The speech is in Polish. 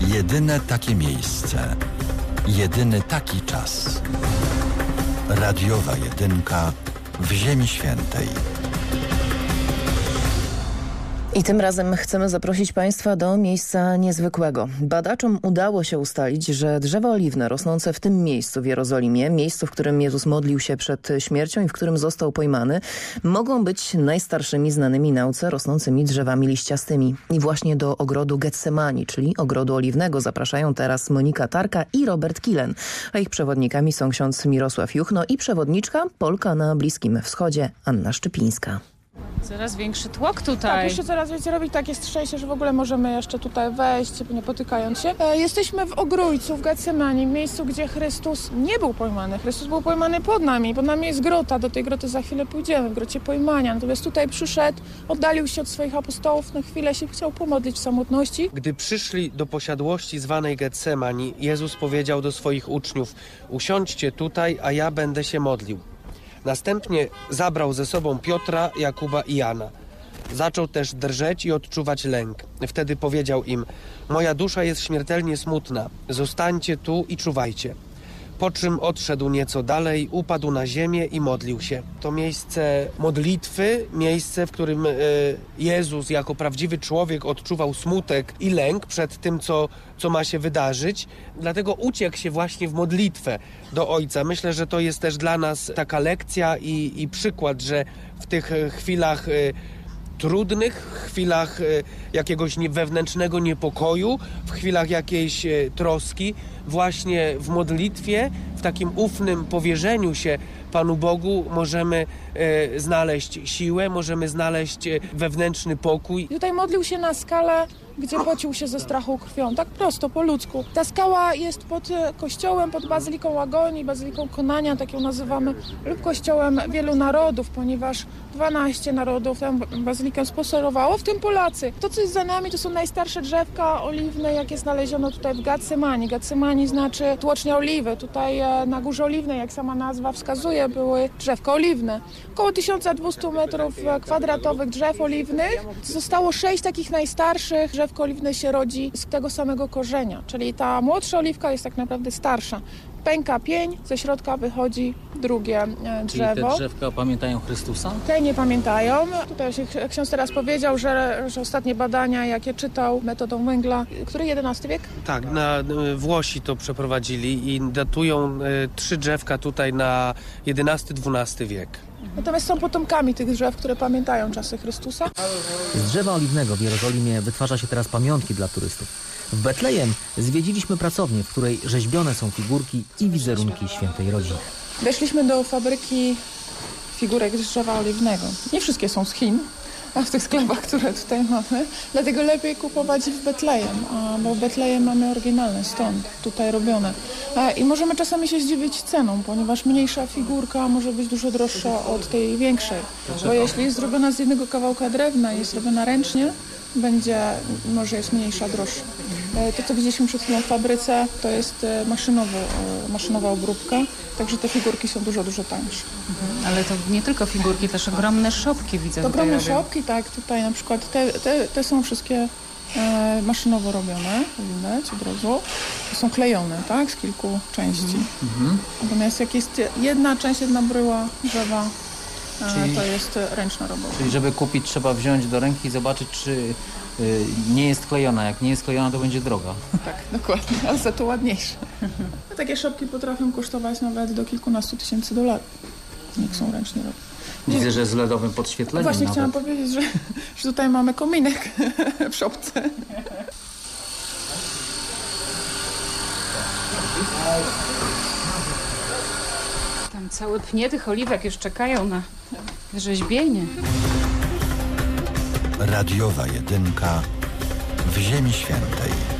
Jedyne takie miejsce. Jedyny taki czas. Radiowa jedynka w Ziemi Świętej. I tym razem chcemy zaprosić Państwa do miejsca niezwykłego. Badaczom udało się ustalić, że drzewa oliwne rosnące w tym miejscu w Jerozolimie, miejscu, w którym Jezus modlił się przed śmiercią i w którym został pojmany, mogą być najstarszymi znanymi nauce rosnącymi drzewami liściastymi. I właśnie do ogrodu Getsemani, czyli ogrodu oliwnego, zapraszają teraz Monika Tarka i Robert Kilen. A ich przewodnikami są ksiądz Mirosław Juchno i przewodniczka, Polka na Bliskim Wschodzie, Anna Szczypińska. Coraz większy tłok tutaj. Tak, jeszcze coraz więcej robić. Tak, jest szczęście, że w ogóle możemy jeszcze tutaj wejść, nie potykając się. Jesteśmy w Ogrójcu, w Getsemani, miejscu, gdzie Chrystus nie był pojmany. Chrystus był pojmany pod nami. Pod nami jest grota. Do tej groty za chwilę pójdziemy, w grocie pojmania. Natomiast tutaj przyszedł, oddalił się od swoich apostołów, na chwilę się chciał pomodlić w samotności. Gdy przyszli do posiadłości zwanej Getsemani, Jezus powiedział do swoich uczniów: usiądźcie tutaj, a ja będę się modlił. Następnie zabrał ze sobą Piotra, Jakuba i Jana. Zaczął też drżeć i odczuwać lęk. Wtedy powiedział im: moja dusza jest śmiertelnie smutna, zostańcie tu i czuwajcie. Po czym odszedł nieco dalej, upadł na ziemię i modlił się. To miejsce modlitwy, miejsce, w którym Jezus jako prawdziwy człowiek odczuwał smutek i lęk przed tym, co ma się wydarzyć. Dlatego uciekł się właśnie w modlitwę do Ojca. Myślę, że to jest też dla nas taka lekcja i przykład, że w tych chwilach trudnych, chwilach jakiegoś wewnętrznego niepokoju, w chwilach jakiejś troski, właśnie w modlitwie, w takim ufnym powierzeniu się Panu Bogu możemy znaleźć siłę, możemy znaleźć wewnętrzny pokój. Tutaj modlił się na skalę, gdzie pocił się ze strachu krwią, tak prosto, po ludzku. Ta skała jest pod kościołem, pod Bazyliką Agonii, Bazyliką Konania, tak ją nazywamy, lub kościołem wielu narodów, ponieważ 12 narodów tę bazylikę sponsorowało, w tym Polacy. To, co jest za nami, to są najstarsze drzewka oliwne, jakie znaleziono tutaj w Getsemani. Getsemani znaczy tłocznia oliwy. Tutaj na Górze Oliwnej, jak sama nazwa wskazuje, były drzewka oliwne. Około 1200 metrów kwadratowych drzew oliwnych. Zostało 6 takich najstarszych. Drzewko oliwne się rodzi z tego samego korzenia, czyli ta młodsza oliwka jest tak naprawdę starsza. Pęka pień, ze środka wychodzi drugie drzewo. Czyli te drzewka pamiętają Chrystusa? Te nie pamiętają. Tutaj ksiądz teraz powiedział, że ostatnie badania, jakie czytał metodą Mengela, który XI wiek? Tak, Włosi to przeprowadzili i datują 3 drzewka tutaj na XI-XII wiek. Natomiast są potomkami tych drzew, które pamiętają czasy Chrystusa. Z drzewa oliwnego w Jerozolimie wytwarza się teraz pamiątki dla turystów. W Betlejem zwiedziliśmy pracownię, w której rzeźbione są figurki i wizerunki świętej rodziny. Weszliśmy do fabryki figurek z drzewa oliwnego. Nie wszystkie są z Chin, a w tych sklepach, które tutaj mamy. Dlatego lepiej kupować w Betlejem, bo w Betlejem mamy oryginalne, stąd tutaj robione. I możemy czasami się zdziwić ceną, ponieważ mniejsza figurka może być dużo droższa od tej większej. Bo jeśli jest zrobiona z jednego kawałka drewna i jest robiona ręcznie, może jest mniejsza, droższa. To, co widzieliśmy przed chwilą w fabryce, to jest maszynowa obróbka, także te figurki są dużo, dużo tańsze. Ale to nie tylko figurki, też ogromne szopki widzę. To ogromne szopki, tak, tutaj na przykład te są wszystkie maszynowo robione, widać od razu. To są klejone, tak, z kilku części. Natomiast jak jest jedna część, jedna bryła drzewa, to jest ręczna robota. Czyli żeby kupić, trzeba wziąć do ręki i zobaczyć, czy nie jest klejona. Jak nie jest klejona, to będzie droga. Tak, dokładnie, ale za to łajdniejsze. Takie szopki potrafią kosztować nawet do kilkunastu tysięcy $, jak są ręcznie robione. Widzę, że z LEDowym podświetleniem. Właśnie nawet. chciałam powiedzieć, że tutaj mamy kominek w szopce. Tam całe pnie tych oliwek już czekają na rzeźbienie. Radiowa jedynka w Ziemi Świętej.